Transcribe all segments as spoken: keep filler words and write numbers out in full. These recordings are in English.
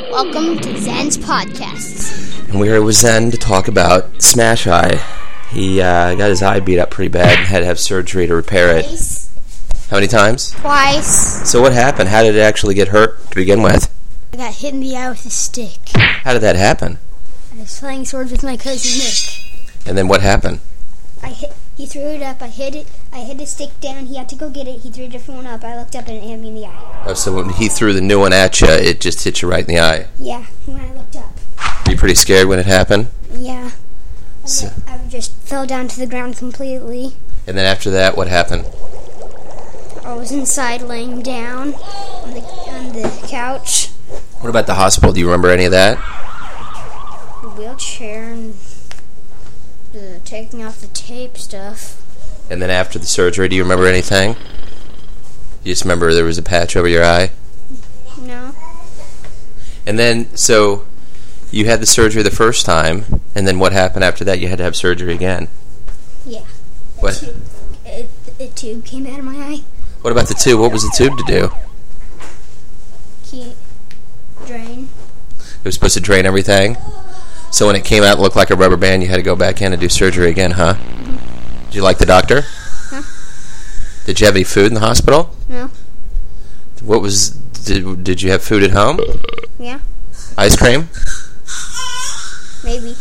Welcome to Zen's Podcasts. And we're here with Zen to talk about Smash Eye. He uh, got his eye beat up pretty bad and had to have surgery to repair it. Twice. How many times? Twice. So what happened? How did it actually get hurt to begin with? I got hit in the eye with a stick. How did that happen? I was playing swords with my cousin Nick. And then what happened? I hit. He threw it up. I hit it. I hit a stick down. He had to go get it. He threw a different one up. I looked up and it hit me in the eye. Oh, so when he threw the new one at you, it just hit you right in the eye. Yeah, when I looked up. Were you pretty scared when it happened? Yeah. I, So- I just fell down to the ground completely. And then after that, what happened? I was inside laying down on the, on the couch. What about the hospital? Do you remember any of that? The wheelchair and the taking off the tape stuff. And then after the surgery, do you remember anything? You just remember there was a patch over your eye? No. And then, so, you had the surgery the first time, and then what happened after that? You had to have surgery again. Yeah. What? A tube, a, a tube came out of my eye. What about the tube? What was the tube to do? Key, drain. It was supposed to drain everything? So when it came out and looked like a rubber band, you had to go back in and do surgery again, huh? Mm-hmm. Did you like the doctor? Huh? Did you have any food in the hospital? No. What was... Did, did you have food at home? Yeah. Ice cream? Maybe.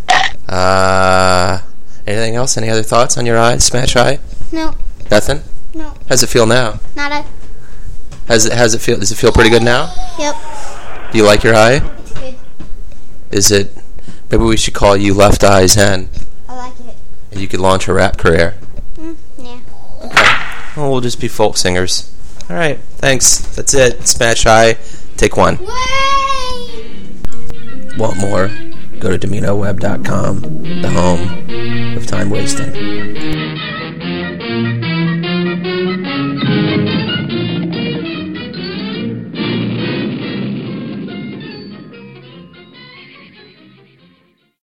Uh... Anything else? Any other thoughts on your eye? Smash eye? No. Nothing? No. How's it feel now? Nada. How's it, how's it feel? Does it feel pretty good now? Yep. Do you like your eye? It's good. Is it... Maybe we should call you Left Eye Zen, I like it. and you could launch a rap career. Mm, yeah. Okay. Well, we'll just be folk singers. All right. Thanks. That's it. Smash Eye. Take one. Way! Want more? Go to Domino Web dot com, the home of time wasting.